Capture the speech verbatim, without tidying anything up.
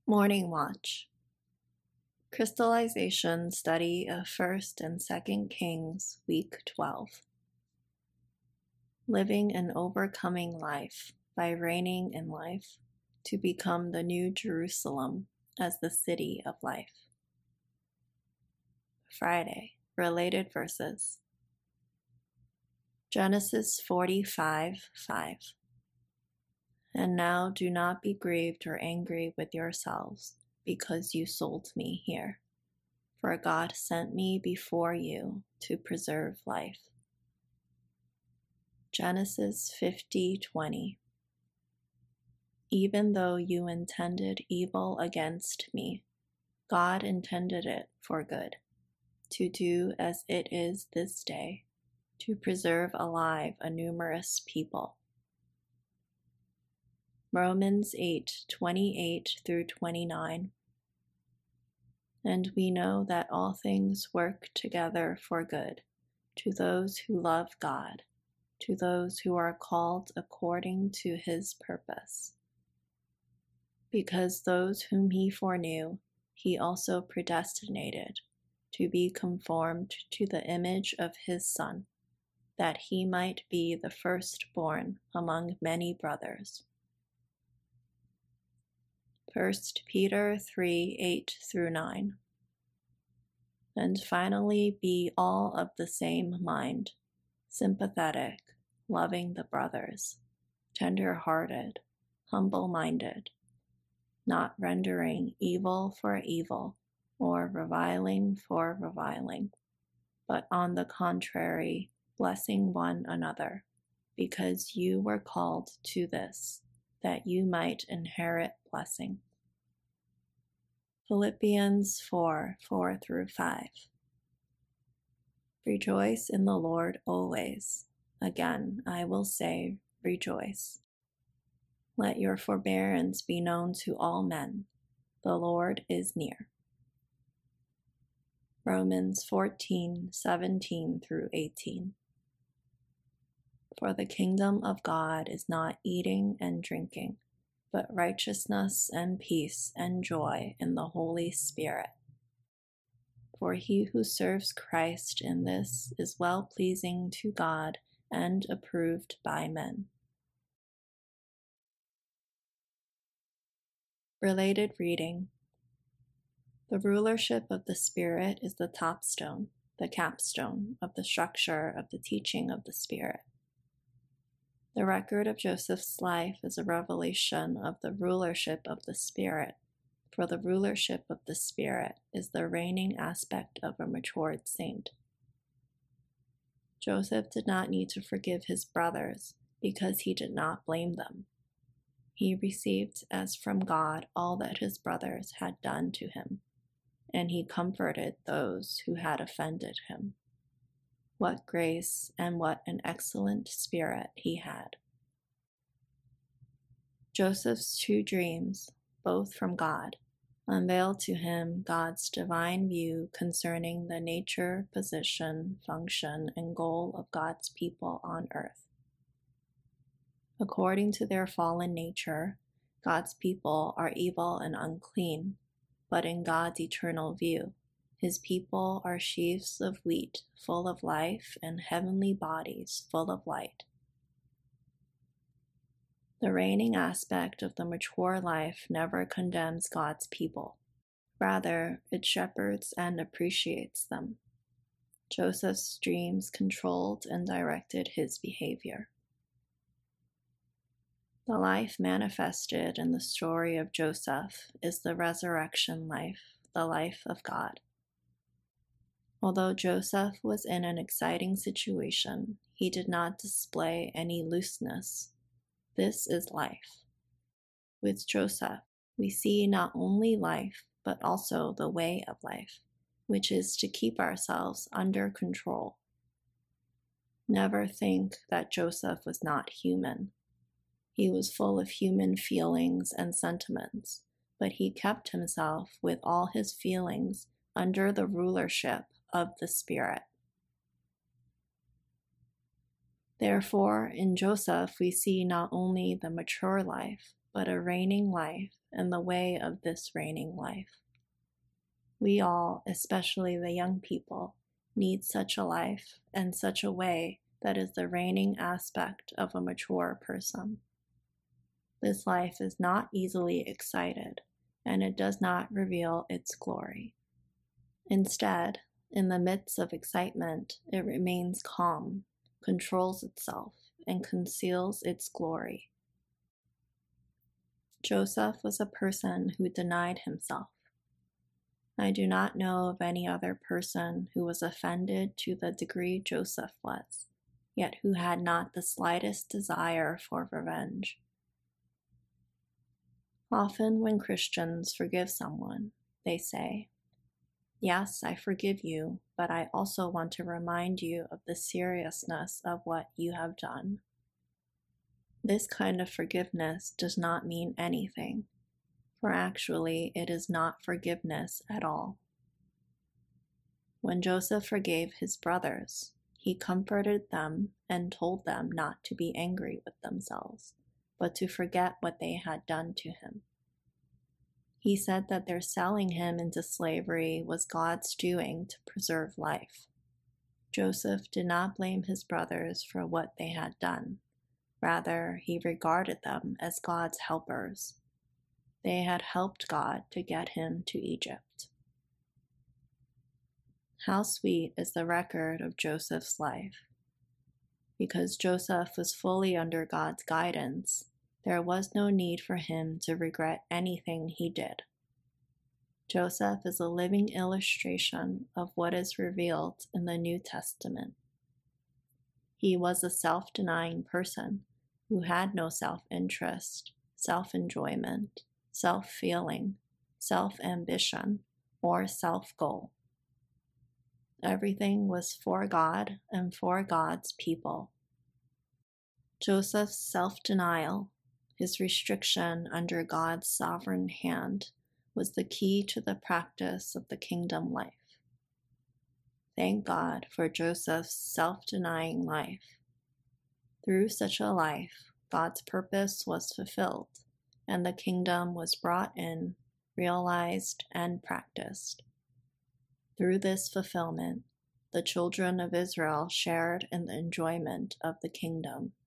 Morning Watch. Crystallization Study of First and Second Kings, Week twelve. Living an Overcoming Life by Reigning in Life to Become the New Jerusalem as the City of Life. Friday. Related Verses. Genesis forty-five five. And now do not be grieved or angry with yourselves, because you sold me here. For God sent me before you to preserve life. Genesis fifty twenty. Even though you intended evil against me, God intended it for good, to do as it is this day, to preserve alive a numerous people. Romans eight twenty-eight through twenty-nine. And we know that all things work together for good, to those who love God, to those who are called according to his purpose. Because those whom he foreknew, he also predestinated to be conformed to the image of his Son, that he might be the firstborn among many brothers. First Peter three eight through nine. And finally, be all of the same mind, sympathetic, loving the brothers, tender-hearted, humble-minded, not rendering evil for evil or reviling for reviling, but on the contrary, blessing one another, because you were called to this, that you might inherit blessing. Philippians four four through five. Rejoice in the Lord always. Again, I will say, rejoice. Let your forbearance be known to all men. The Lord is near. Romans fourteen seventeen through eighteen. For the kingdom of God is not eating and drinking, but righteousness and peace and joy in the Holy Spirit. For he who serves Christ in this is well-pleasing to God and approved by men. Related reading. The rulership of the Spirit is the topstone, the capstone of the structure of the teaching of the Spirit. The record of Joseph's life is a revelation of the rulership of the Spirit, for the rulership of the Spirit is the reigning aspect of a matured saint. Joseph did not need to forgive his brothers because he did not blame them. He received as from God all that his brothers had done to him, and he comforted those who had offended him. What grace and what an excellent spirit he had. Joseph's two dreams, both from God, unveiled to him God's divine view concerning the nature, position, function, and goal of God's people on earth. According to their fallen nature, God's people are evil and unclean, but in God's eternal view, his people are sheaves of wheat full of life and heavenly bodies full of light. The reigning aspect of the mature life never condemns God's people. Rather, it shepherds and appreciates them. Joseph's dreams controlled and directed his behavior. The life manifested in the story of Joseph is the resurrection life, the life of God. Although Joseph was in an exciting situation, he did not display any looseness. This is life. With Joseph, we see not only life, but also the way of life, which is to keep ourselves under control. Never think that Joseph was not human. He was full of human feelings and sentiments, but he kept himself with all his feelings under the rulership of the Spirit. Therefore, in Joseph, we see not only the mature life, but a reigning life in the way of this reigning life. We all, especially the young people, need such a life and such a way that is the reigning aspect of a mature person. This life is not easily excited, and it does not reveal its glory. Instead, in the midst of excitement, it remains calm, controls itself, and conceals its glory. Joseph was a person who denied himself. I do not know of any other person who was offended to the degree Joseph was, yet who had not the slightest desire for revenge. Often when Christians forgive someone, they say, "Yes, I forgive you, but I also want to remind you of the seriousness of what you have done." This kind of forgiveness does not mean anything, for actually it is not forgiveness at all. When Joseph forgave his brothers, he comforted them and told them not to be angry with themselves, but to forget what they had done to him. He said that their selling him into slavery was God's doing to preserve life. Joseph did not blame his brothers for what they had done. Rather, he regarded them as God's helpers. They had helped God to get him to Egypt. How sweet is the record of Joseph's life. Because Joseph was fully under God's guidance, there was no need for him to regret anything he did. Joseph is a living illustration of what is revealed in the New Testament. He was a self-denying person who had no self-interest, self-enjoyment, self-feeling, self-ambition, or self-goal. Everything was for God and for God's people. Joseph's self-denial, his restriction under God's sovereign hand, was the key to the practice of the kingdom life. Thank God for Joseph's self-denying life. Through such a life, God's purpose was fulfilled, and the kingdom was brought in, realized, and practiced. Through this fulfillment, the children of Israel shared in the enjoyment of the kingdom.